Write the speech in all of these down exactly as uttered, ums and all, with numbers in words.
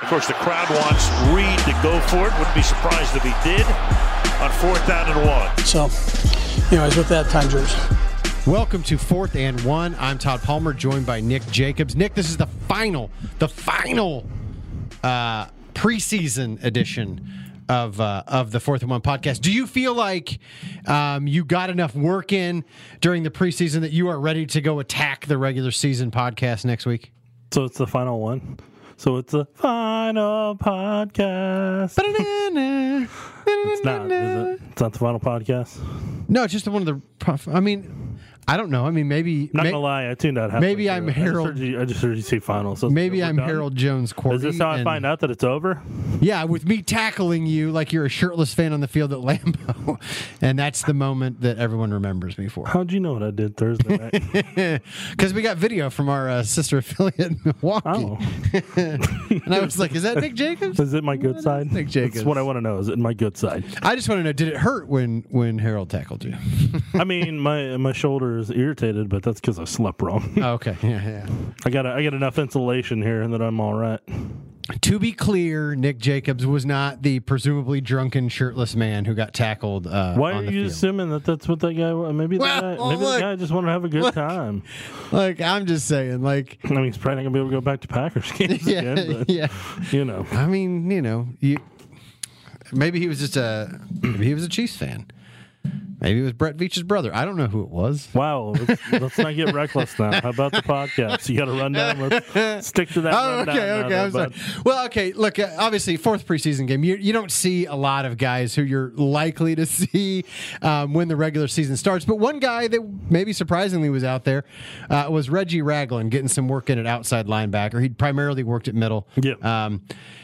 course, the crowd wants Reed to go for it. Wouldn't be surprised if he did on fourth down and one. So, anyways, with that, time yours. Welcome to Fourth and One. I'm Todd Palmer, joined by Nick Jacobs. Nick, this is the final, the final uh, preseason edition of uh, of the Fourth and One podcast. Do you feel like um, you got enough work in during the preseason that you are ready to go attack the regular season podcast next week? So it's the final one. So it's the final podcast. It's not, is it? It's not the final podcast? No, it's just one of the. Prof- I mean, I don't know. I mean, maybe. Not may- gonna lie, I tuned out. halfway Maybe through I'm it. Harold- I just heard you, I just heard you say final. So Maybe we're I'm done? Harold Jones Cordy. Is this how I and- find out that it's over? Yeah, with me tackling you like you're a shirtless fan on the field at Lambeau. And that's the moment that everyone remembers me for. How'd you know what I did Thursday night? Because we got video from our uh, sister affiliate in Milwaukee. Oh. And I was like, is that Nick Jacobs? Is it my good side? Nick Jacobs. That's what I want to know. Is it my good side? I just want to know, did it hurt when, when Harold tackled you? I mean, my my shoulder is irritated, but that's because I slept wrong. Oh, okay, yeah, yeah. I got I got enough insulation here that I'm all right. To be clear, Nick Jacobs was not the presumably drunken, shirtless man who got tackled uh, Why on are the you field. assuming that that's what that guy? Maybe the Well, guy, well, maybe look, the guy just wanted to have a good look. time. Like, I'm just saying, like... I mean, he's probably not gonna be able to go back to Packers games Yeah, again. But, yeah. you know, I mean, you know, you maybe he was just a maybe he was a Chiefs fan. Maybe it was Brett Veach's brother. I don't know who it was. wow. Let's, let's not get reckless now. How about the podcast? You got to run down. Let's stick to that. Oh, rundown okay, now okay. there, I'm sorry. bud. Well, okay. Look, uh, obviously, fourth preseason game. You you don't see a lot of guys who you're likely to see um, when the regular season starts. But one guy that maybe surprisingly was out there uh, was Reggie Ragland, getting some work in at outside linebacker. He'd primarily worked at middle. Yeah. Um,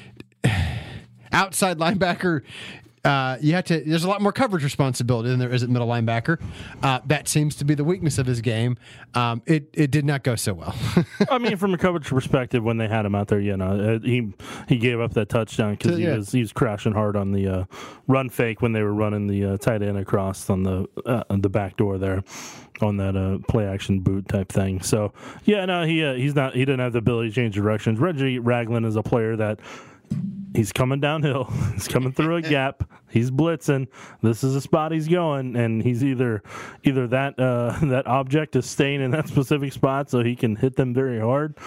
outside linebacker. Uh, you have to. There's a lot more coverage responsibility than there is at middle linebacker. Uh, that seems to be the weakness of his game. Um, it it did not go so well. I mean, from a coverage perspective, when they had him out there, you know, uh, he he gave up that touchdown because he Yeah. was he was crashing hard on the uh, run fake when they were running the uh, tight end across on the uh, on the back door there on that uh, play action boot type thing. So yeah, no, he uh, he's not he didn't have the ability to change directions. Reggie Ragland is a player that. He's coming downhill. He's coming through a gap. He's blitzing. This is the spot he's going, and he's either either that uh, that object is staying in that specific spot so he can hit them very hard,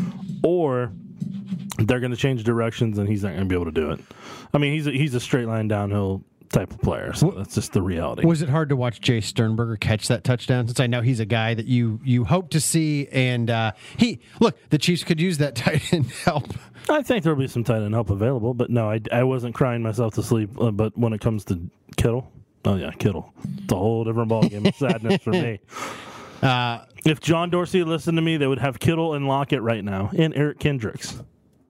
or they're going to change directions and he's not going to be able to do it. I mean, he's a, he's a straight line downhill type of player, so that's just the reality. Was it hard to watch Jay Sternberger catch that touchdown? Since I know he's a guy that you you hope to see, and uh, he look the Chiefs could use that tight end help. I think there'll be some tight end help available, but no, I, I wasn't crying myself to sleep. Uh, but when it comes to Kittle, oh yeah, Kittle, it's a whole different ballgame of sadness for me. Uh, If John Dorsey listened to me, they would have Kittle and Lockett right now, and Eric Kendricks,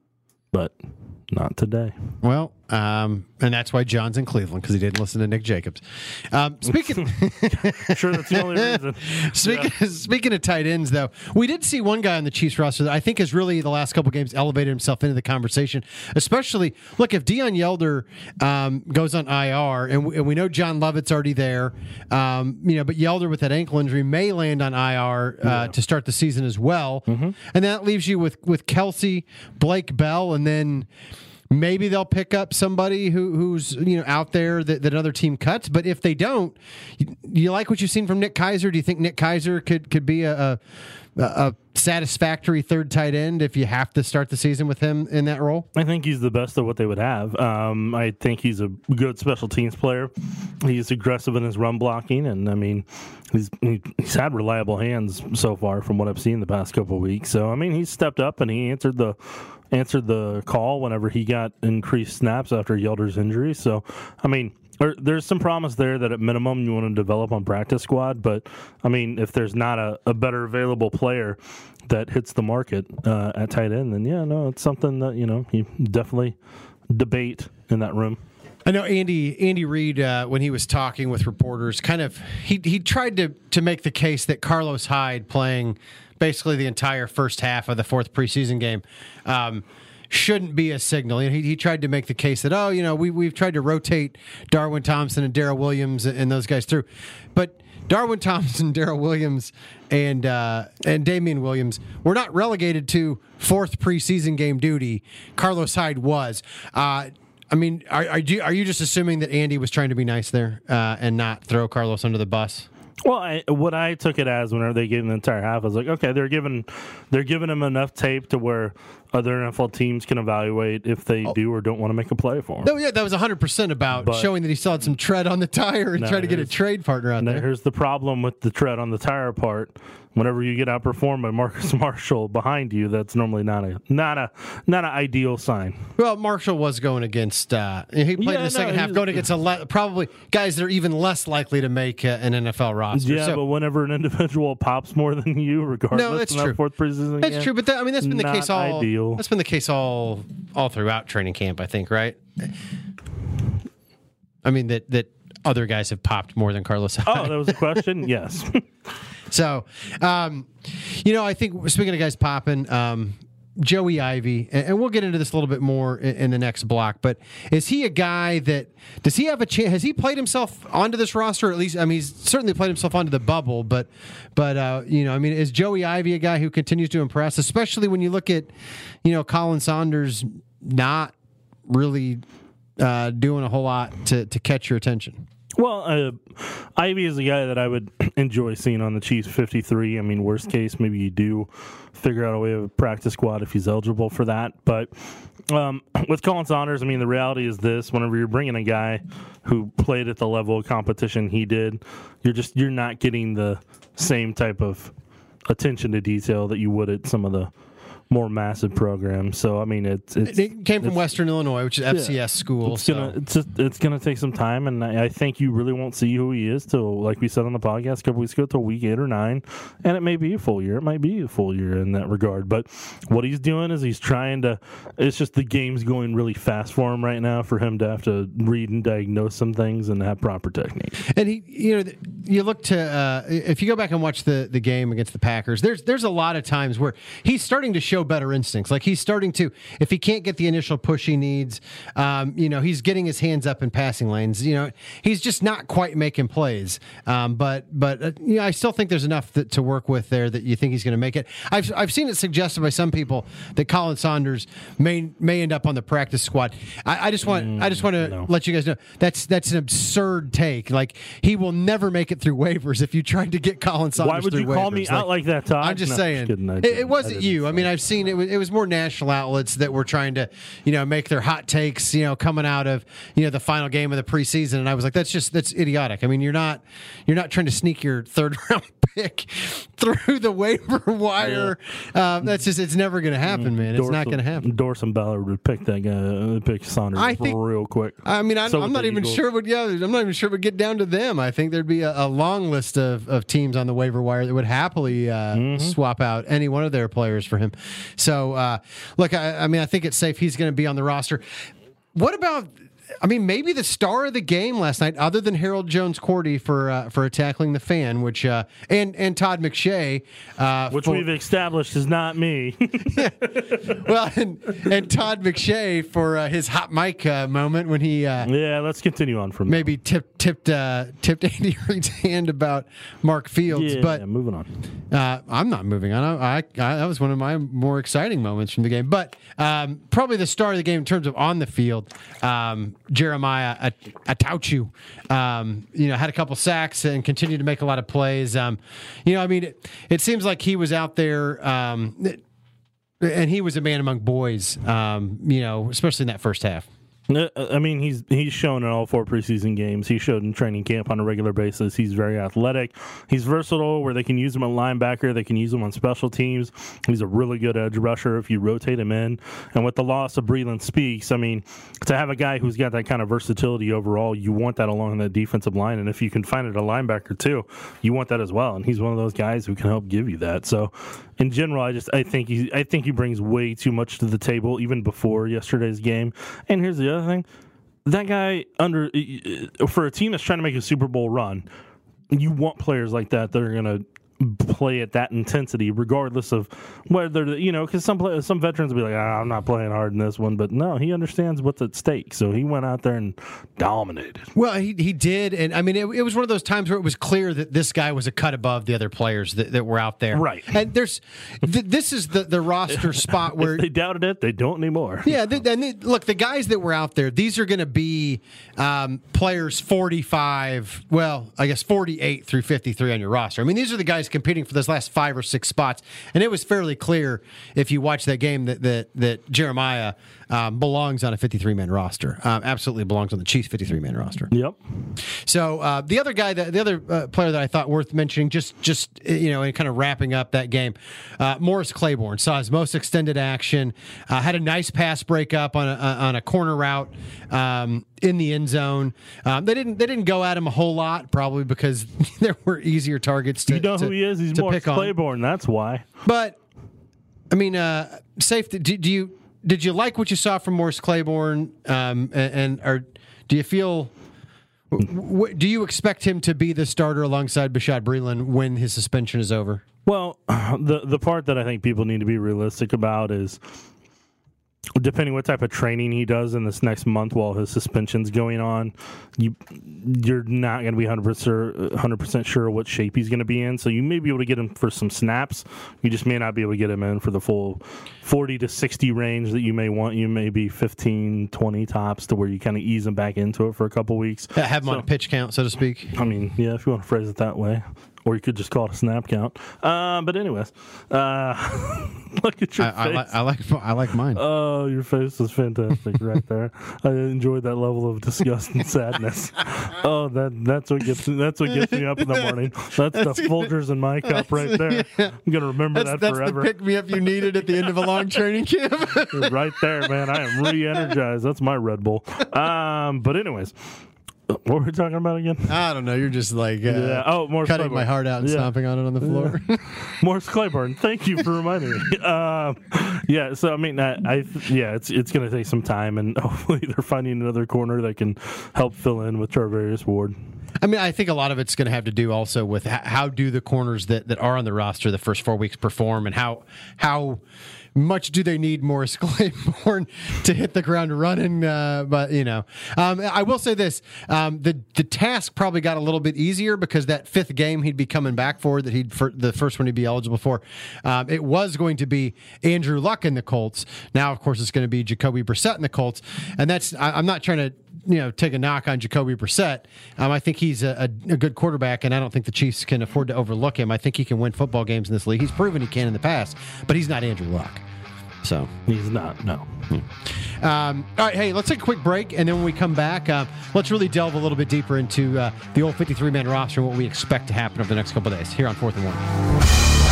but not today. well, um, and that's why John's in Cleveland, because he didn't listen to Nick Jacobs. Um, speaking Sure, that's the only reason. speaking speaking of tight ends, though, we did see one guy on the Chiefs roster that I think has really the last couple games elevated himself into the conversation. Especially, look, if Deion Yelder um, goes on I R, and we, and we know John Lovett's already there, um, you know, but Yelder with that ankle injury may land on I R uh, Yeah. to start the season as well, and that leaves you with with Kelsey, Blake Bell, and then. Maybe they'll pick up somebody who, who's you know out there that, that another team cuts. But if they don't, you, you like what you've seen from Nick Keiser? Do you think Nick Keiser could could be a, a a satisfactory third tight end if you have to start the season with him in that role? I think he's the best of what they would have. Um, I think he's a good special teams player. He's aggressive in his run blocking, and I mean, he's he, he's had reliable hands so far from what I've seen the past couple of weeks. So I mean, he's stepped up and he answered the answered the call whenever he got increased snaps after Yelder's injury. So I mean. Or, there's some promise there that at minimum you want to develop on practice squad, but I mean, if there's not a, a better available player that hits the market uh, at tight end, then yeah, no, it's something that you know you definitely debate in that room. I know Andy Andy Reid uh, when he was talking with reporters, kind of he he tried to to make the case that Carlos Hyde playing basically the entire first half of the fourth preseason game. Um, shouldn't be a signal. He, he tried to make the case that, oh, you know, we, we've tried to rotate Darwin Thompson and Darrell Williams and those guys through. But Darwin Thompson, Darrell Williams, and uh, and Damian Williams were not relegated to fourth preseason game duty. Carlos Hyde was. Uh, I mean, are, are you are you just assuming that Andy was trying to be nice there uh, and not throw Carlos under the bus? Well, I, what I took it as whenever they gave him the entire half, I was like, okay, they're giving they're giving him enough tape to where other N F L teams can evaluate if they oh. do or don't want to make a play for him. No, yeah, that was one hundred percent about but, showing that he still had some tread on the tire and trying to get a trade partner out there. Here's the problem with the tread on the tire part. Whenever you get outperformed by Marcus Marshall behind you, that's normally not a not a not an ideal sign. Well, Marshall was going against. Uh, he played yeah, in the second no, half, going against a le- probably guys that are even less likely to make uh, an N F L roster. Yeah, so, but whenever an individual pops more than you, regardless, no, that's in true. That fourth preseason that's game, true. But that, I mean, that's been the case all. Ideal. That's been the case all all throughout training camp. I think, right? I mean that that other guys have popped more than Carlos Hyde. Oh, that was a question. Yes. So, um, you know, I think speaking of guys popping, um, Joey Ivy, and, and we'll get into this a little bit more in, in the next block, but is he a guy that, does he have a chance, has he played himself onto this roster? At least, I mean, he's certainly played himself onto the bubble, but, but uh, you know, I mean, is Joey Ivy a guy who continues to impress, especially when you look at, you know, Colin Saunders not really uh, doing a whole lot to, to catch your attention? Well, uh, Ivy is a guy that I would enjoy seeing on the Chiefs fifty-three. I mean, worst case, maybe you do figure out a way of a practice squad if he's eligible for that. But um, with Colin Saunders, I mean, the reality is this: whenever you're bringing a guy who played at the level of competition he did, you're just you're not getting the same type of attention to detail that you would at some of the more massive programs. So I mean, it's, it's it came from Western Illinois, which is F C S yeah, school. It's so. gonna it's just it's gonna take some time, and I, I think you really won't see who he is till, like we said on the podcast a couple weeks ago, till week eight or nine, and it may be a full year. It might be a full year in that regard. But what he's doing is he's trying to. It's just the game's going really fast for him right now, for him to have to read and diagnose some things and have proper technique. And he, you know, you look to uh, if you go back and watch the the game against the Packers, there's there's a lot of times where he's starting to show better instincts. Like he's starting to, if he can't get the initial push he needs, um, you know, he's getting his hands up in passing lanes. You know, he's just not quite making plays. Um, but but uh, you know, I still think there's enough that, to work with there that you think he's going to make it. I've I've seen it suggested by some people that Colin Saunders may may end up on the practice squad. I, I just want mm, I just want to no. let you guys know that's that's an absurd take. Like he will never make it through waivers if you tried to get Colin Saunders. Why would through you waivers. call me like, out like that, Todd? I'm just no, saying. Just kidding, it, it wasn't you. I mean, I've seen it. Was, it was more national outlets that were trying to, you know, make their hot takes, you know, coming out of, you know, the final game of the preseason, and I was like, that's just that's idiotic. I mean, you're not you're not trying to sneak your third round pick through the waiver wire. Um, that's just it's never going to happen, man. It's Dorsum, not going to happen. Dorsum Ballard would pick that guy, uh, pick Saunders I think, real quick. I mean, I, so I'm not even Eagles. sure. But yeah, I'm not even sure. But get down to them. I think there'd be a, a long list of, of teams on the waiver wire that would happily uh, mm-hmm. swap out any one of their players for him. So, uh, look, I, I mean, I think it's safe he's going to be on the roster. What about? I mean, maybe the star of the game last night, other than Harold Jones-Cordy for uh, for tackling the fan, which uh, and and Todd McShay, uh, which for, we've established is not me. yeah. Well, and, and Todd McShay for uh, his hot mic uh, moment when he uh, yeah. Let's continue on from maybe tipped tipped uh, tipped Andy Reid's hand about Mark Fields. Yeah, but yeah, moving on. Uh, I'm not moving on. I, I, I that was one of my more exciting moments from the game. But um, probably the star of the game in terms of on the field. Um, Jeremiah Atauchu, um, you know, had a couple sacks and continued to make a lot of plays. Um, you know, I mean, it, it seems like he was out there, um, and he was a man among boys. Um, you know, especially in that first half. I mean, he's he's shown in all four preseason games. He showed in training camp on a regular basis. He's very athletic. He's versatile, where they can use him at linebacker. They can use him on special teams. He's a really good edge rusher if you rotate him in. And with the loss of Breland Speaks, I mean, to have a guy who's got that kind of versatility overall, you want that along that defensive line. And if you can find it a linebacker too, you want that as well. And he's one of those guys who can help give you that. So, in general, I just I think he I think he brings way too much to the table even before yesterday's game. And here's the other thing: that guy under for a team that's trying to make a Super Bowl run, you want players like that that are going to play at that intensity, regardless of whether, you know, because some play, some veterans will be like, ah, I'm not playing hard in this one. But no, he understands what's at stake. So he went out there and dominated. Well, he he did. And I mean, it, it was one of those times where it was clear that this guy was a cut above the other players that, that were out there. Right. And there's, th- this is the, the roster spot where. If they doubted it, they don't anymore. Yeah. They, and they, look, the guys that were out there, these are going to be um, players forty-five, well, I guess forty-eight through fifty-three on your roster. I mean, these are the guys competing for those last five or six spots. And it was fairly clear if you watch that game that that, that Jeremiah um, belongs on a fifty-three man roster. Um, absolutely belongs on the Chiefs fifty-three man roster. Yep. So uh, the other guy, that, the other uh, player that I thought worth mentioning, just just you know, and kind of wrapping up that game, uh, Morris Claiborne saw his most extended action, uh, had a nice pass breakup on a, on a corner route um, in the end zone. Um, they didn't they didn't go at him a whole lot, probably because there were easier targets to You know to, who he is? He's to Morris pick on. Claiborne. That's why. But I mean, uh, safety. Do, do you did you like what you saw from Morris Claiborne? Um, and, and or do you feel? W- do you expect him to be the starter alongside Bashad Breeland when his suspension is over? Well, the the part that I think people need to be realistic about is, depending what type of training he does in this next month while his suspension's going on, you, you're not going to be one hundred percent sure what shape he's going to be in. So you may be able to get him for some snaps. You just may not be able to get him in for the full forty to sixty range that you may want. You may be fifteen, twenty tops to where you kind of ease him back into it for a couple weeks. Have him so, on a pitch count, so to speak. I mean, yeah, if you want to phrase it that way. Or you could just call it a snap count. Uh, but anyways, uh, look at your I, face. I, li- I like I like mine. Oh, your face is fantastic right there. I enjoyed that level of disgust and sadness. Oh, that that's what gets that's what gets me up in the morning. That's the Folgers in my cup right there. Yeah. I'm gonna remember That's, that that's forever. the pick me up you needed at the end of a long training camp. Right there, man. I am re-energized. That's my Red Bull. Um, but anyways. What were we talking about again? I don't know. You're just like uh, yeah. Oh, Morris cutting Claiborne. my heart out and yeah. stomping on it on the floor. Yeah. Morris Claiborne. Thank you for reminding me. Um, yeah. So I mean, I, I yeah, it's it's going to take some time, and hopefully they're finding another corner that can help fill in with Charvarius Ward. I mean, I think a lot of it's going to have to do also with how, how do the corners that, that are on the roster the first four weeks perform, and how how much do they need Morris Claiborne to hit the ground running? Uh, but you know, um, I will say this: um, the the task probably got a little bit easier because that fifth game he'd be coming back for, that he'd for the first one he'd be eligible for. Um, it was going to be Andrew Luck in the Colts. Now, of course, it's going to be Jacoby Brissett in the Colts, and that's I, I'm not trying to. You know, take a knock on Jacoby Brissett. Um, I think he's a, a, a good quarterback, and I don't think the Chiefs can afford to overlook him. I think he can win football games in this league. He's proven he can in the past, but he's not Andrew Luck. So he's not. No. Um, all right, hey, let's take a quick break, and then when we come back, uh, let's really delve a little bit deeper into uh, the old fifty-three man roster and what we expect to happen over the next couple of days here on Fourth and One.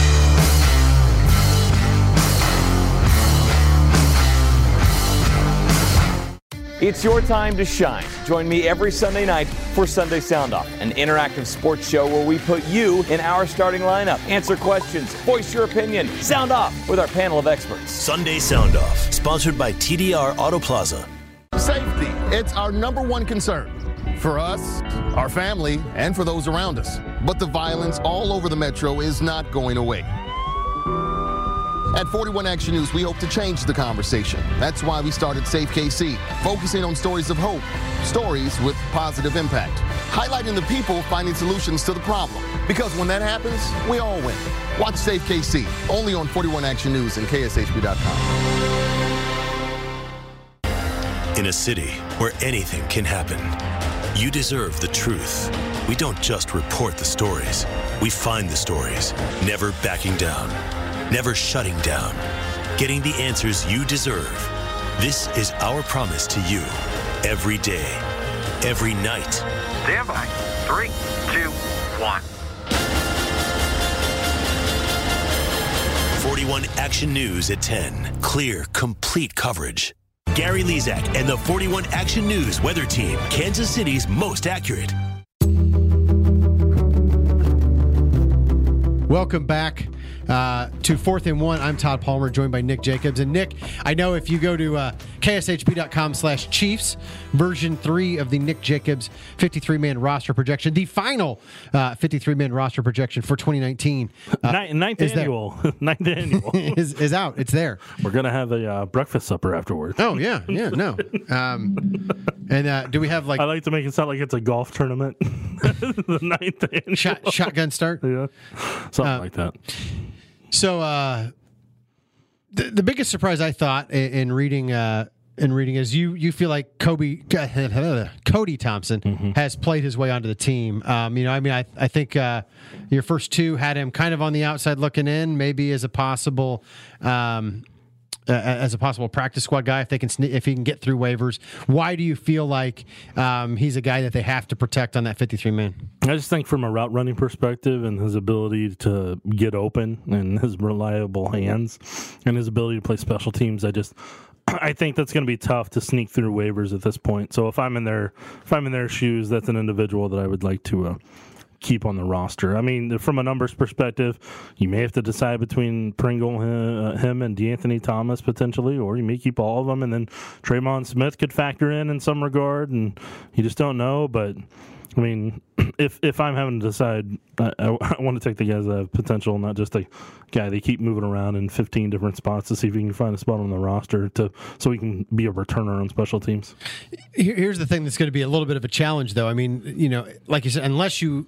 It's your time to shine. Join me every Sunday night for Sunday Sound Off, an interactive sports show where we put you in our starting lineup, answer questions, voice your opinion, sound off with our panel of experts. Sunday Sound Off, sponsored by T D R Auto Plaza. Safety, it's our number one concern. For us, our family, and for those around us. But the violence all over the metro is not going away. At forty-one Action News, we hope to change the conversation. That's why we started Safe K C, focusing on stories of hope, stories with positive impact, highlighting the people finding solutions to the problem. Because when that happens, we all win. Watch Safe K C, only on forty-one Action News and K S H B dot com. In a city where anything can happen, you deserve the truth. We don't just report the stories. We find the stories, never backing down. Never shutting down, getting the answers you deserve. This is our promise to you every day, every night. Stand by. Three, two, one. forty-one Action News at ten. Clear, complete coverage. Gary Lezak and the forty-one Action News weather team, Kansas City's most accurate. Welcome back. uh, to Fourth and One. I'm Todd Palmer, joined by Nick Jacobs. And Nick, I know if you go to uh, K S H B dot com slash Chiefs, version three of the Nick Jacobs fifty-three man roster projection, the final uh, fifty-three man roster projection for twenty nineteen. Uh, ninth, ninth is annual. ninth annual. is, is out. It's there. We're going to have a uh, breakfast supper afterwards. Oh, yeah. Yeah, no. Um, and uh, do we have like... I like to make it sound like it's a golf tournament. The ninth annual. Shot, shotgun start? Yeah. Something Uh, like that. So uh, the the biggest surprise I thought in, in reading uh, in reading is you you feel like Kobe Cody Thompson mm-hmm. has played his way onto the team. Um, you know, I mean, I I think uh, your first two had him kind of on the outside looking in, maybe as a possible. Um, Uh, as a possible practice squad guy, if they can, sne- if he can get through waivers. Why do you feel like um, he's a guy that they have to protect on that fifty-three man? I just think from a route running perspective and his ability to get open and his reliable hands and his ability to play special teams, I just I think that's going to be tough to sneak through waivers at this point. So if I'm in their if I'm in their shoes, that's an individual that I would like to. Uh, keep on the roster. I mean, from a numbers perspective, you may have to decide between Pringle, uh, him, and DeAnthony Thomas potentially, or you may keep all of them, and then Tremon Smith could factor in in some regard, and you just don't know. But I mean, if if I'm having to decide, I, I, I want to take the guys that have potential, not just a guy they keep moving around in fifteen different spots to see if we can find a spot on the roster to so we can be a returner on special teams. Here's the thing that's going to be a little bit of a challenge, though. I mean, you know, like you said, unless you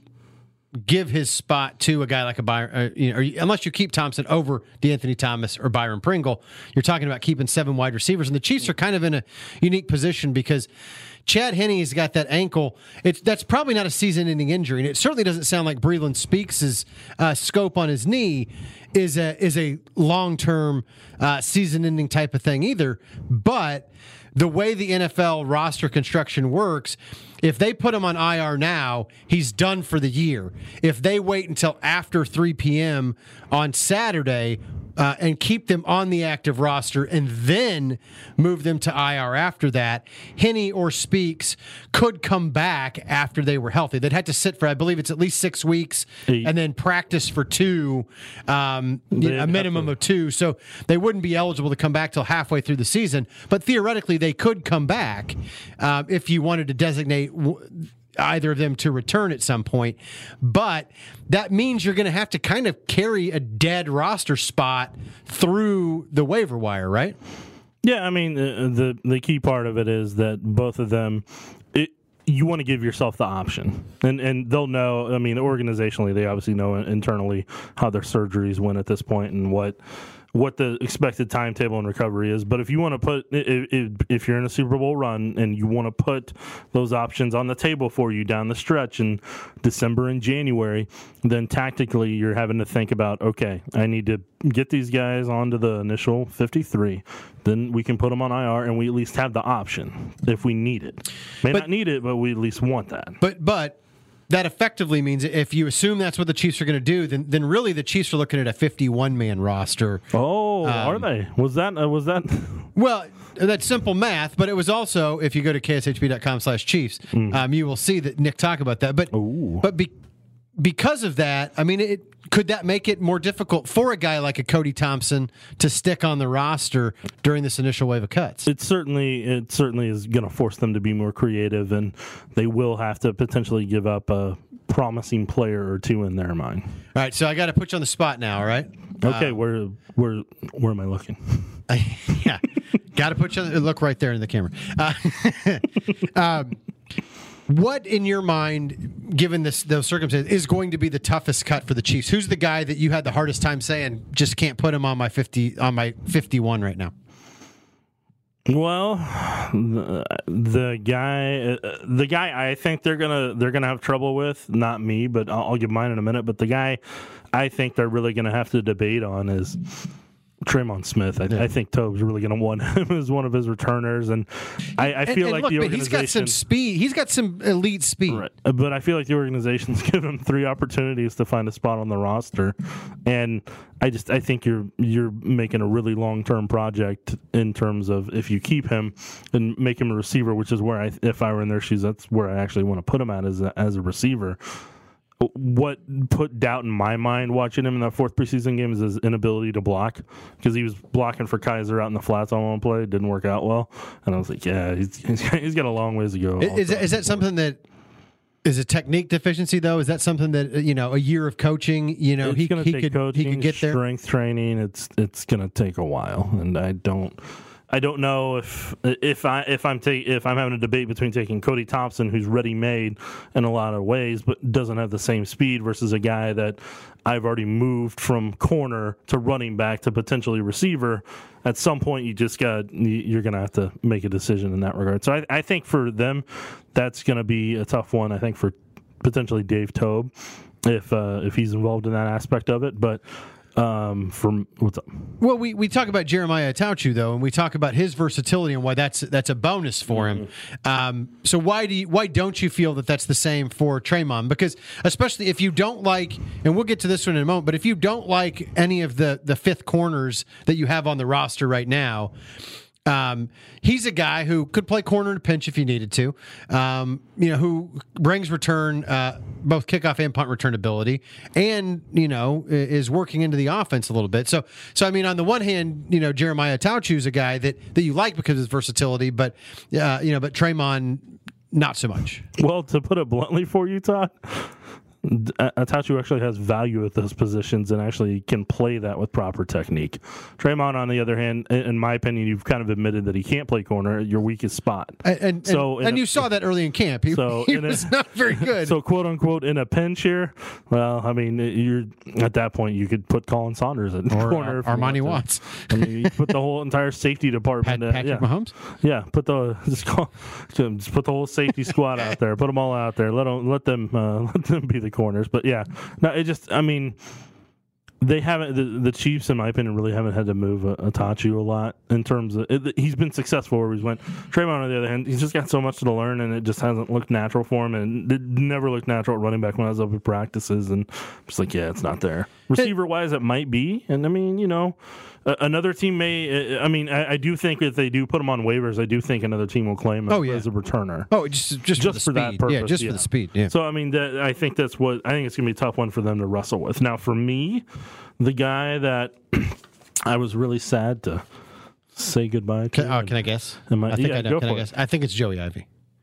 give his spot to a guy like a Byron, uh, you know, or you, unless you keep Thompson over DeAnthony Thomas or Byron Pringle, you're talking about keeping seven wide receivers. And the Chiefs are kind of in a unique position because Chad Henne's got that ankle. It's that's probably not a season-ending injury, and it certainly doesn't sound like Breeland Speaks' uh, scope on his knee is a is a long-term uh, season-ending type of thing either. But the way the N F L roster construction works, if they put him on I R now, he's done for the year. If they wait until after three p.m. on Saturday uh, and keep them on the active roster and then move them to I R after that, Henne or Speaks could come back after they were healthy. They'd have to sit for, I believe it's at least six weeks Eight. and then practice for two, um, a minimum of two. So they wouldn't be eligible to come back till halfway through the season. But theoretically, they could come back uh, if you wanted to designate either of them to return at some point. But that means you're going to have to kind of carry a dead roster spot through the waiver wire, right? Yeah, I mean, uh, the the key part of it is that both of them, it, you want to give yourself the option. And and they'll know, I mean, organizationally, they obviously know internally how their surgeries went at this point and what what the expected timetable and recovery is. But if you want to put, if, if you're in a Super Bowl run and you want to put those options on the table for you down the stretch in December and January, then tactically you're having to think about, okay, I need to get these guys onto the initial fifty-three. Then we can put them on I R and we at least have the option if we need it. May but, not need it, but we at least want that. But, but, that effectively means if you assume that's what the Chiefs are going to do, then then really the Chiefs are looking at a fifty-one man roster. Oh, um, are they? Was that uh, was that? Well, that's simple math, but it was also, if you go to K S H B dot com slash Chiefs, mm. um, you will see that Nick talk about that. But Ooh. but be, because of that, I mean, it could that make it more difficult for a guy like a Cody Thompson to stick on the roster during this initial wave of cuts? It certainly it certainly is going to force them to be more creative, and they will have to potentially give up a promising player or two in their mind. All right, so I got to put you on the spot now. All right. Okay, uh, where where where am I looking? yeah, got to put you. Look right there in the camera. Uh, um, What, in your mind, given this those circumstances, is going to be the toughest cut for the Chiefs? Who's the guy that you had the hardest time saying just can't put him on my fifty on my fifty-one right now? Well, the, the guy, uh, the guy, I think they're gonna they're gonna have trouble with. Not me, but I'll, I'll give mine in a minute. But the guy, I think they're really gonna have to debate on is Tremon Smith. I, yeah. I think Tobe's really going to want him as one of his returners, and I, I feel and, and like look, the organization. He's got some speed. He's got some elite speed. Right. But I feel like the organization's given him three opportunities to find a spot on the roster, and I just I think you're you're making a really long term project in terms of if you keep him and make him a receiver, which is where I if I were in their shoes, that's where I actually want to put him at as a, as a receiver. what put doubt in my mind watching him in that fourth preseason game is his inability to block, because he was blocking for Kaiser out in the flats on one play. It didn't work out well. And I was like, yeah, he's, he's got a long ways to go. Is, is that something that is a technique deficiency, though? Is that something that, you know, a year of coaching, you know, it's he, gonna he, take could, coaching, he could get there? Strength training, it's it's going to take a while. And I don't... I don't know if if I if I'm ta- if I'm having a debate between taking Cody Thompson, who's ready made in a lot of ways, but doesn't have the same speed, versus a guy that I've already moved from corner to running back to potentially receiver. At some point, you just got you're going to have to make a decision in that regard. So I, I think for them, that's going to be a tough one. I think for potentially Dave Toub, if uh, if he's involved in that aspect of it, but. Um, from what's up? Well, we, we talk about Jeremiah Tauchu, though, and we talk about his versatility and why that's that's a bonus for him. Mm-hmm. Um, so why do you, why don't you feel that that's the same for Tremon? Because especially if you don't like, and we'll get to this one in a moment, but if you don't like any of the the fifth corners that you have on the roster right now. Um, he's a guy who could play corner in a pinch if he needed to, um, you know, who brings return, uh, both kickoff and punt return ability, and, you know, is working into the offense a little bit. So, so I mean, on the one hand, you know, Jeremiah Tauchu is a guy that, that you like because of his versatility, but, uh, you know, but Tremon, not so much. Well, to put it bluntly for you, Todd, Tauchu actually has value at those positions and actually can play that with proper technique. Tremon, on the other hand, in my opinion, you've kind of admitted that he can't play corner, your weakest spot. And and, so and a, you saw that early in camp. He, so he was a, not very good. So, quote unquote, in a pinch here, well, I mean, you're at that point you could put Colin Saunders in or corner. Ar- Armani Watts. I mean, you put the whole entire safety department. Pat, Patrick yeah. Mahomes. Yeah, put the just, call, just put the whole safety squad out there. Put them all out there. Let them let them uh, let them be the corners. But yeah. No, it just, I mean, they haven't, the, the Chiefs, in my opinion, really haven't had to move a, a Tauchu a lot in terms of, it, he's been successful where he's went. Tremon, on the other hand, he's just got so much to learn, and it just hasn't looked natural for him, and it never looked natural at running back when I was up at practices, and I'm just like, yeah, it's not there. Receiver-wise, it might be, and I mean, you know, uh, another team may, uh, I mean, I, I do think if they do put him on waivers, I do think another team will claim him oh, yeah. as a returner. Oh, just just, just for, the for that speed. purpose. Yeah, just yeah. for the speed. Yeah. So, I mean, that, I think that's what, I think it's going to be a tough one for them to wrestle with. Now, for me, the guy that I was really sad to say goodbye to. Can, oh, can I guess? Am I, I think yeah, I know. go Can for I it. guess? I think it's Joey Ivy.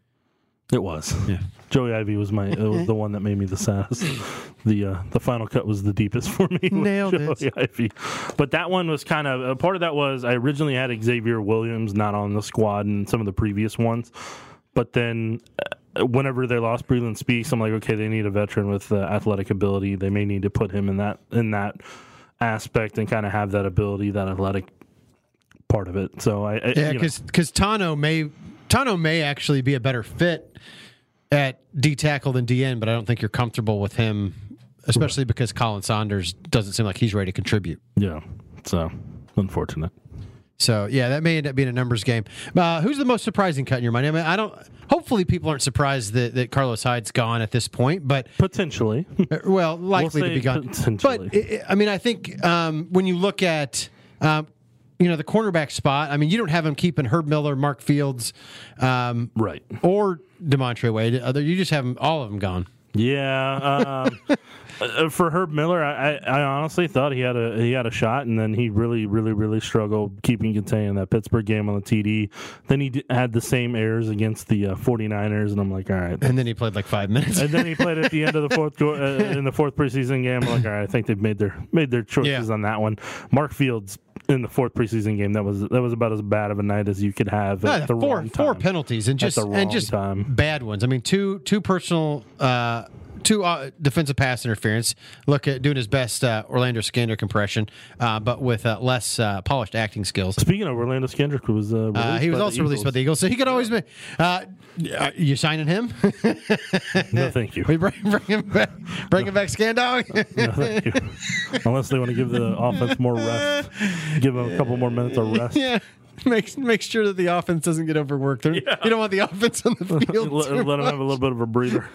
It was. Yeah. Joey Ivy was my it was the one that made me the saddest. The uh, the final cut was the deepest for me. Nailed Joey it. Ivy. But that one was kind of a part of that was I originally had Xavier Williams not on the squad in some of the previous ones, but then uh, whenever they lost Breland Speaks, I'm like, okay, they need a veteran with uh, athletic ability. They may need to put him in that in that aspect and kind of have that ability, that athletic part of it. So I, I Yeah, you know. because because Tano may Tano may actually be a better fit at D tackle than D N, but I don't think you're comfortable with him, especially right. because Colin Saunders doesn't seem like he's ready to contribute. Yeah, so unfortunate. So yeah, that may end up being a numbers game. Uh, who's the most surprising cut in your mind? I mean, I don't. Hopefully, people aren't surprised that, that Carlos Hyde's gone at this point, but potentially, well, likely we'll to be gone. Potentially. But it, I mean, I think um, when you look at. Um, You know, the cornerback spot, I mean, you don't have him keeping Herb Miller, Mark Fields, um, right, or DeMontre Wade. You just have them, all of them gone. Yeah. Um, for Herb Miller, I, I honestly thought he had a he had a shot, and then he really, really, really struggled keeping contained in that Pittsburgh game on the T D. Then he d- had the same errors against the uh, 49ers, and I'm like, all right. And then he played like five minutes. And then he played at the end of the fourth uh, in the fourth preseason game. I'm like, all right, I think they've made their made their choices yeah. on that one. Mark Fields. In the fourth preseason game, that was that was about as bad of a night as you could have at no, the four, wrong time. Four penalties and just and just time. bad ones. I mean, two two personal, uh, two uh, defensive pass interference. Look at doing his best uh, Orlando Skandrick impression, uh, but with uh, less uh, polished acting skills. Speaking of Orlando Skandrick, was uh, released uh, he was by also the released by the Eagles, so he could always be. Uh, you signing him? No, thank you. We bring, bring him back. Bring him back, Scandog. No, thank you. Unless they want to give the offense more rest, give them a couple more minutes of rest. Yeah. make make sure that the offense doesn't get overworked. Yeah. You don't want the offense on the field. let, let them have a little bit of a breather.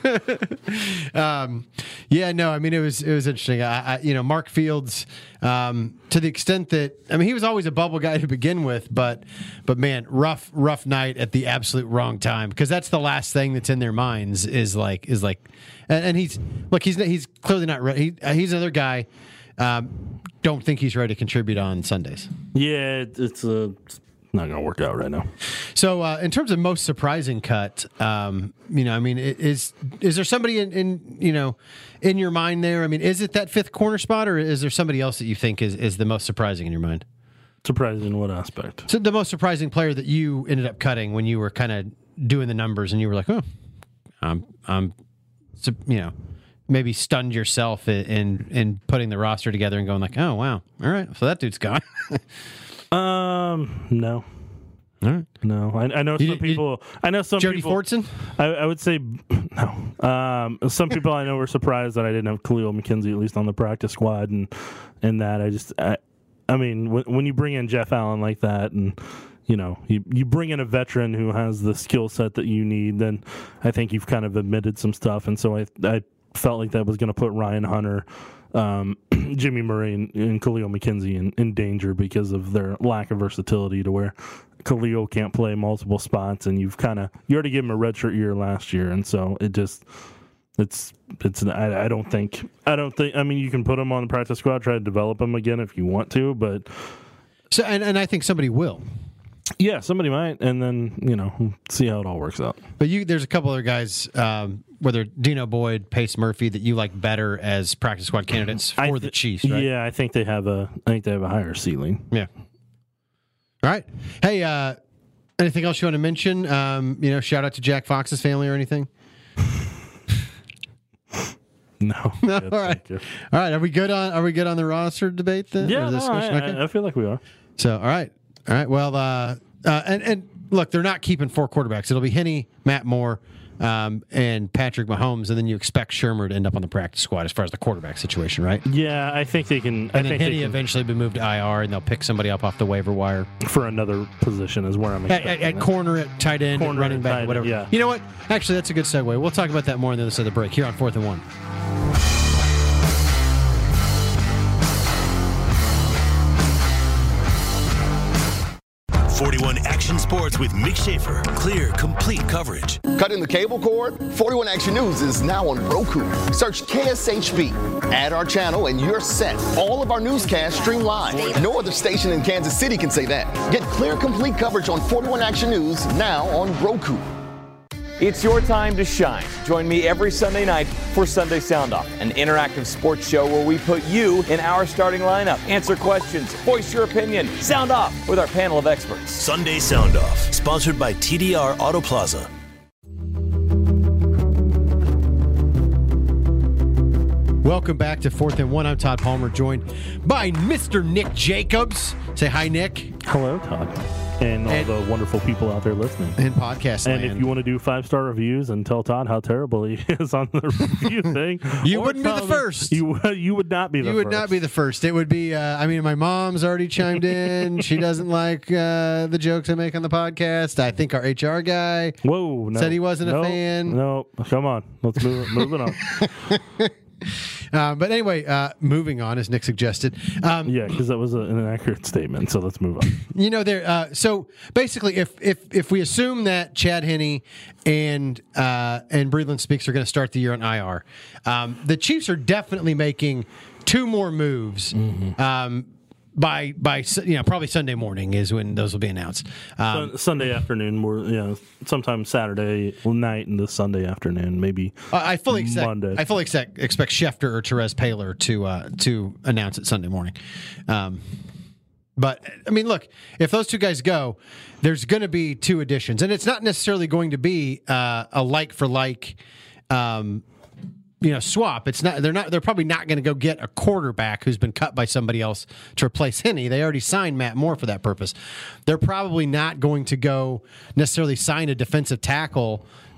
um, yeah, no, I mean it was it was interesting. I, I you know Mark Fields, um, to the extent that I mean he was always a bubble guy to begin with, but but man, rough rough night at the absolute wrong time, because that's the last thing that's in their minds is like is like, and, and he's look he's he's clearly not ready. He, he's another guy. Um, don't think he's ready to contribute on Sundays. Yeah, it, it's uh, not going to work out right now. So, uh, in terms of most surprising cut, um, you know, I mean, is is there somebody in, in you know in your mind there? I mean, is it that fifth corner spot, or is there somebody else that you think is, is the most surprising in your mind? Surprising in what aspect? So, the most surprising player that you ended up cutting when you were kind of doing the numbers, and you were like, oh, I'm, I'm, you know. Maybe stunned yourself in, in in putting the roster together and going like, oh wow, all right, so that dude's gone. um, no, all right, no. I, I know you, some people. You, I know some Jody people. Fortson. I, I would say no. Um, some people I know were surprised that I didn't have Khalil McKenzie at least on the practice squad, and and that I just, I, I mean, when, when you bring in Jeff Allen like that, and you know, you, you bring in a veteran who has the skill set that you need, then I think you've kind of admitted some stuff, and so I I. felt like that was going to put Ryan Hunter, um, Jimmy Murray, and, and Khalil McKenzie in, in danger because of their lack of versatility, to where Khalil can't play multiple spots, and you've kind of you already gave him a redshirt year last year, and so it just it's it's I, I don't think I don't think I mean you can put him on the practice squad, try to develop him again if you want to, but so and, and I think somebody will. Yeah, somebody might, and then you know see how it all works out. But you, there's a couple other guys, um, whether Dino Boyd, Pace Murphy, that you like better as practice squad candidates for th- the Chiefs, right? Yeah, I think they have a, I think they have a higher ceiling. Yeah. All right. Hey, uh, anything else you want to mention? Um, you know, shout out to Jack Fox's family or anything. No. no all right. All right. Are we good on? Are we good on the roster debate then? Yeah, no, I, okay. I feel like we are. So, all right. All right. Well, uh, uh, and, and look, they're not keeping four quarterbacks. It'll be Henne, Matt Moore, um, and Patrick Mahomes, and then you expect Shermer to end up on the practice squad as far as the quarterback situation, right? Yeah, I think they can. And I then think Henne they can, eventually be moved to I R, and they'll pick somebody up off the waiver wire for another position is where I'm at, at, at corner, at tight end, corner, at running back, tight, whatever. Yeah. You know what? Actually, that's a good segue. We'll talk about that more on the other side of the break here on Fourth and One. forty-one Action Sports with Mick Schaefer. Clear, complete coverage. Cutting the cable cord? forty-one Action News is now on Roku. Search K S H B. Add our channel and you're set. All of our newscasts stream live. No other station in Kansas City can say that. Get clear, complete coverage on forty-one Action News now on Roku. It's your time to shine. Join me every Sunday night for Sunday Sound Off, an interactive sports show where we put you in our starting lineup, answer questions, voice your opinion, sound off with our panel of experts. Sunday Sound Off, sponsored by T D R Auto Plaza. Welcome back to Fourth and One. I'm Todd Palmer, joined by Mister Nick Jacobs. Say hi, Nick. Hello, Todd. And all and, the wonderful people out there listening. And podcast And land. If you want to do five-star reviews and tell Todd how terrible he is on the review thing. You wouldn't be the first. You, you would not be the you first. You would not be the first. It would be, uh, I mean, my mom's already chimed in. She doesn't like uh, the jokes I make on the podcast. I think our H R guy Whoa, no, said he wasn't no, a fan. No, come on. Let's move, move it on. Uh, but anyway, uh, moving on, as Nick suggested. Um, yeah, because that was a, an inaccurate statement. So let's move on. You know, there. Uh, so basically, if if if we assume that Chad Henne and uh, and Breeland Speaks are going to start the year on I R, um, the Chiefs are definitely making two more moves. Mm-hmm. Um, By by, you know, probably Sunday morning is when those will be announced. Um, Sun, Sunday afternoon, more, you know, sometime Saturday night into Sunday afternoon, maybe. I fully expect. Monday. I fully expect, expect Schefter or Therese Paylor to uh, to announce it Sunday morning. Um, but I mean, look, if those two guys go, there's going to be two additions, and it's not necessarily going to be uh, a like for like. Um, You know, swap. It's not. They're not. They're probably not going to go get a quarterback who's been cut by somebody else to replace Henne. They already signed Matt Moore for that purpose. They're probably not going to go necessarily sign a defensive tackle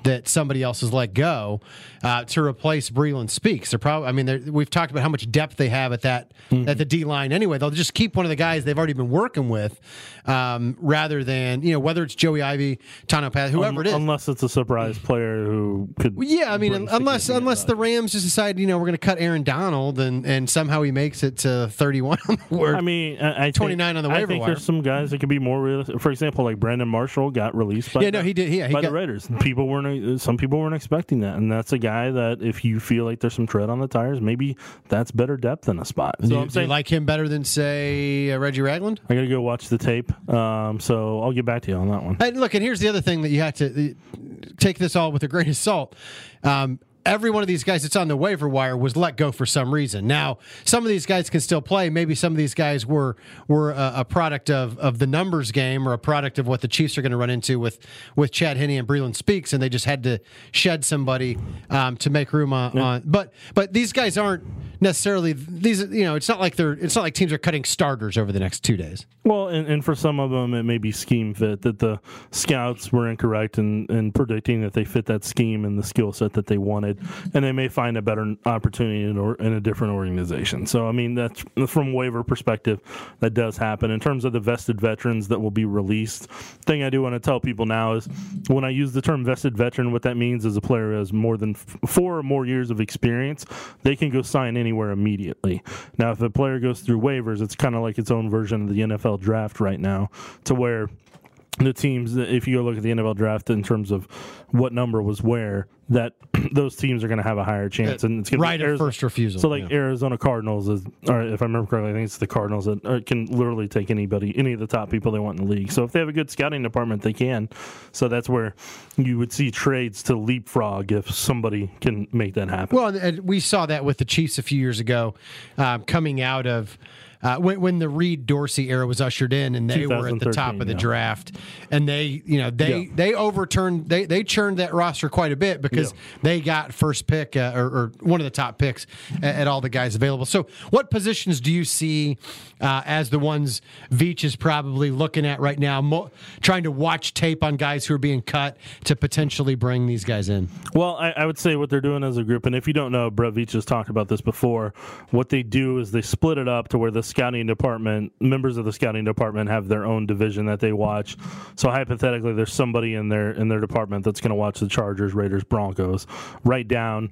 that somebody else has let go uh, to replace Breland Speaks. They're probably, I mean, we've talked about how much depth they have at that mm-hmm. at the D line anyway. They'll just keep one of the guys they've already been working with, um, rather than you know whether it's Joey Ivey, Tano Path, whoever um, it is. Unless it's a surprise player who could. Well, yeah, I mean, unless unless the Rams just decide you know we're going to cut Aaron Donald and, and somehow he makes it to thirty-one on the word. I mean, I, I twenty-nine think, on the waiver I think wire. There's some guys that could be more realistic. For example, like Brandon Marshall got released by yeah, no, he did. Yeah, he by got, the Raiders. People weren't. Some people weren't expecting that, and that's a guy that if you feel like there's some tread on the tires, maybe that's better depth in a spot. So do, I'm do saying, you like him better than say uh, Reggie Ragland? I got to go watch the tape, um, so I'll get back to you on that one. And look, and here's the other thing that you have to uh, take this all with a grain of salt. Um, Every one of these guys that's on the waiver wire was let go for some reason. Now, some of these guys can still play. Maybe some of these guys were were a, a product of, of the numbers game or a product of what the Chiefs are going to run into with, with Chad Henne and Breland Speaks, and they just had to shed somebody um, to make room on. Yeah. on. But but these guys aren't necessarily these. You know, it's not like they're it's not like teams are cutting starters over the next two days. Well, and, and for some of them, it may be scheme fit that the scouts were incorrect in, in predicting that they fit that scheme and the skill set that they wanted. And they may find a better opportunity in, or, in a different organization. So, I mean, that's from a waiver perspective, that does happen. In terms of the vested veterans that will be released, thing I do want to tell people now is when I use the term vested veteran, what that means is a player who has more than f- four or more years of experience, they can go sign anywhere immediately. Now, if a player goes through waivers, it's kind of like its own version of the N F L draft right now, to where the teams, if you go look at the N F L draft in terms of what number was where, that those teams are going to have a higher chance, and it's going right to be of Arizona, first refusal. So, like yeah. Arizona Cardinals is, or if I remember correctly, I think it's the Cardinals that are, can literally take anybody, any of the top people they want in the league. So, if they have a good scouting department, they can. So that's where you would see trades to leapfrog if somebody can make that happen. Well, and we saw that with the Chiefs a few years ago, um, coming out of. Uh, when, when the Reed Dorsey era was ushered in, and they were at the top of the yeah. draft, and they, you know, they Yeah. they overturned, they they churned that roster quite a bit because Yeah. they got first pick uh, or, or one of the top picks at, at all the guys available. So, what positions do you see uh, as the ones Veach is probably looking at right now, mo- trying to watch tape on guys who are being cut to potentially bring these guys in? Well, I, I would say what they're doing as a group, and if you don't know, Brett Veach has talked about this before, what they do is they split it up to where the scouting department, members of the scouting department have their own division that they watch. So hypothetically, there's somebody in their in their department that's going to watch the Chargers, Raiders, Broncos. Write down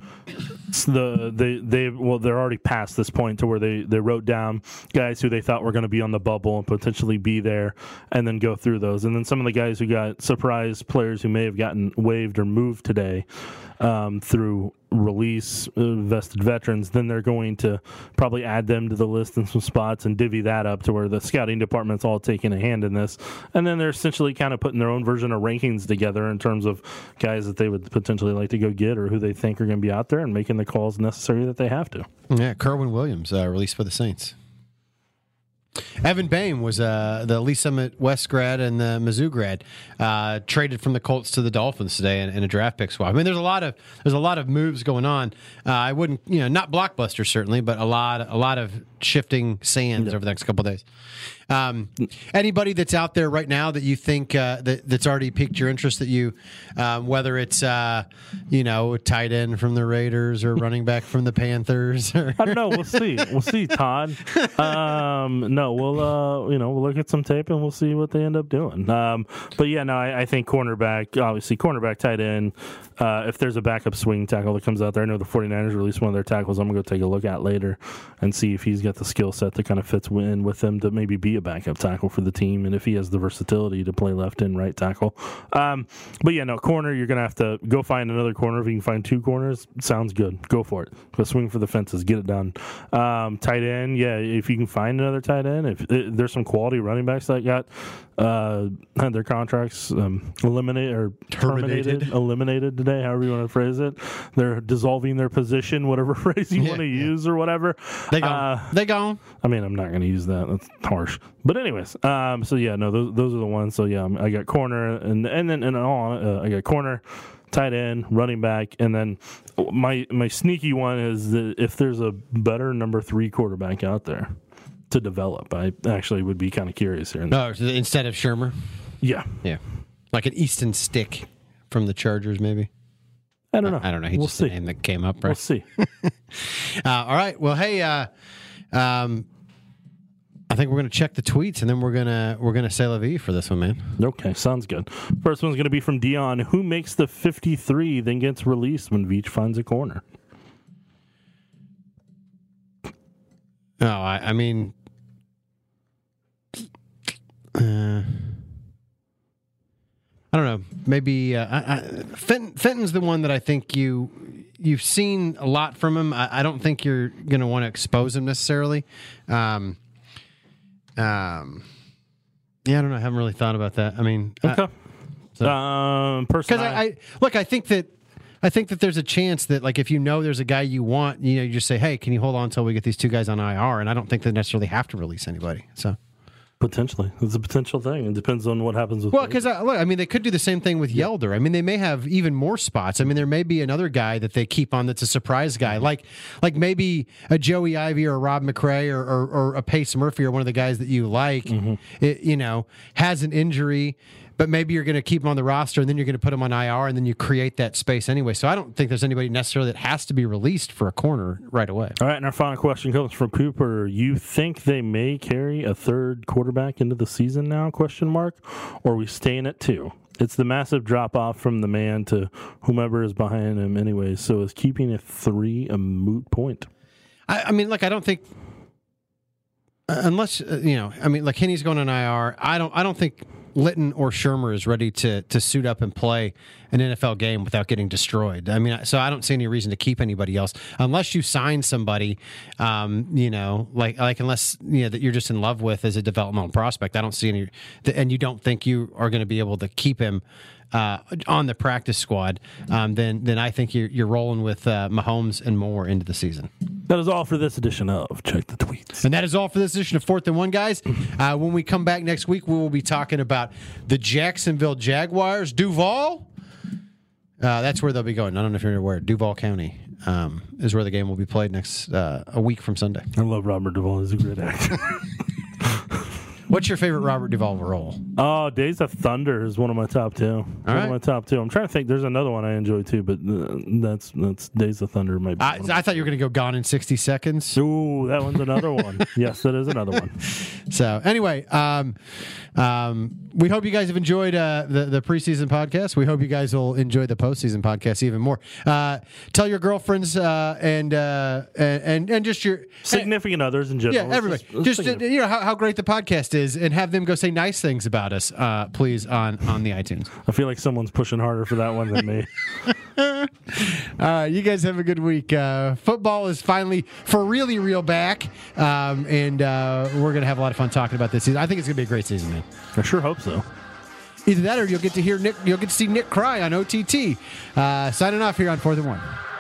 the they they well they're already past this point to where they they wrote down guys who they thought were going to be on the bubble and potentially be there, and then go through those. And then some of the guys who got surprise players who may have gotten waived or moved today um, through release uh, vested veterans, then they're going to probably add them to the list in some spots and divvy that up to where the scouting department's all taking a hand in this, and then they're essentially kind of putting their own version of rankings together in terms of guys that they would potentially like to go get or who they think are going to be out there, and making the calls necessary that they have to. Yeah, Kerwin Williams uh, released for the Saints. Evan Boehm was uh, the Lee Summit West grad and the Mizzou grad, uh, traded from the Colts to the Dolphins today in, in a draft pick swap. I mean, there's a lot of there's a lot of moves going on. Uh, I wouldn't, you know, not blockbusters certainly, but a lot a lot of shifting sands yeah. over the next couple of days. Um, anybody that's out there right now that you think uh, that that's already piqued your interest, that you, um, whether it's uh, you know, tight end from the Raiders or running back from the Panthers, or I don't know. We'll see. We'll see, Todd. Um, no, we'll uh, you know we'll look at some tape and we'll see what they end up doing. Um, but yeah, no, I, I think cornerback, obviously cornerback, tight end. Uh, if there's a backup swing tackle that comes out there, I know the 49ers released one of their tackles. I'm gonna go take a look at later and see if he's got the skill set that kind of fits in with them to maybe be a backup tackle for the team, and if he has the versatility to play left and right tackle. Um, but yeah, no, corner, you're going to have to go find another corner. If you can find two corners, sounds good. Go for it. Go swing for the fences. Get it done. Um, tight end, yeah, if you can find another tight end, if it, there's some quality running backs that got uh, had their contracts um, eliminated or terminated, Terminated. eliminated today, however you want to phrase it. They're dissolving their position, whatever phrase you Yeah, want to yeah. use or whatever. they gone. Uh, they gone. I mean, I'm not going to use that. That's harsh. But anyways, um, so yeah, no, those those are the ones. So yeah, I got corner, and and then and all uh, I got corner, tight end, running back, and then my my sneaky one is that if there's a better number three quarterback out there to develop, I actually would be kind of curious here. No, instead of Shermer. Yeah, Yeah, like an Easton Stick from the Chargers, maybe. I don't know. I, I don't know. He We'll just see. a name that came up. Right? We'll see. uh, all right. Well, hey, uh, um, I think we're gonna check the tweets and then we're gonna we're gonna say la vie for this one, man. Okay, sounds good. First one's going to be from Dion. Who makes the fifty-three, then gets released when Veach finds a corner? No, I, I mean, uh, I don't know. Maybe uh, I, I, Fenton, Fenton's the one that I think you you've seen a lot from him. I, I don't think you're going to want to expose him necessarily. Um, um, yeah, I don't know. I haven't really thought about that. I mean, Okay. I, so, Um, because personally, I, I look, I think that. I think that there's a chance that, like, if you know there's a guy you want, you know, you just say, "Hey, can you hold on until we get these two guys on I R?" And I don't think they necessarily have to release anybody. So potentially, it's a potential thing. It depends on what happens with. Well, because uh, look, I mean, they could do the same thing with Yelder. I mean, they may have even more spots. I mean, there may be another guy that they keep on that's a surprise guy, like like maybe a Joey Ivey or a Rob McRae or, or, or a Pace Murphy or one of the guys that you like. Mm-hmm. It, you know, has an injury, but maybe you're going to keep him on the roster and then you're going to put him on I R and then you create that space anyway. So I don't think there's anybody necessarily that has to be released for a corner right away. All right, and our final question comes from Cooper. You think they may carry a third quarterback into the season now, question mark, or are we staying at two? It's the massive drop-off from the man to whomever is behind him anyways, so is keeping a three a moot point? I, I mean, look, I don't think uh, unless, uh, you know, I mean, like Henny's going on I R. I don't, I don't think Litton or Shermer is ready to to suit up and play an N F L game without getting destroyed. I mean, so I don't see any reason to keep anybody else unless you sign somebody, um, you know, like like unless you know that you're just in love with as a developmental prospect. I don't see any, and you don't think you are going to be able to keep him uh, on the practice squad. Um, then then I think you're you're rolling with uh, Mahomes and Moore into the season. That is all for this edition of Check the Tweets. And that is all for this edition of Fourth and One, guys. Uh, when we come back next week, we will be talking about the Jacksonville Jaguars. Duval, uh, that's where they'll be going. I don't know if you're aware. Duval County um, is where the game will be played next uh, a week from Sunday. I love Robert Duvall. He's a great actor. What's your favorite Robert Duvall role? Oh, Days of Thunder is one of my top two. One right. of my top two. I'm trying to think. There's another one I enjoy too, but uh, that's that's Days of Thunder. Might be I, I thought you were going to go Gone in sixty seconds. Ooh, that one's another one. Yes, that is another one. So anyway, um, um, we hope you guys have enjoyed uh, the the preseason podcast. We hope you guys will enjoy the postseason podcast even more. Uh, tell your girlfriends uh, and, uh, and and and just your Significant others in general. yeah, everybody. Let's Just, let's uh, think of- you know how, how great the podcast is, and have them go say nice things about us, uh, please, on on the iTunes. I feel like someone's pushing harder for that one than me. Uh, you guys have a good week. Uh, football is finally for really real back, um, and uh, we're gonna have a lot of fun talking about this season. I think it's gonna be a great season, man. I sure hope so. Either that, or you'll get to hear Nick. You'll get to see Nick cry on O T T. Uh, signing off here on Fourth and One.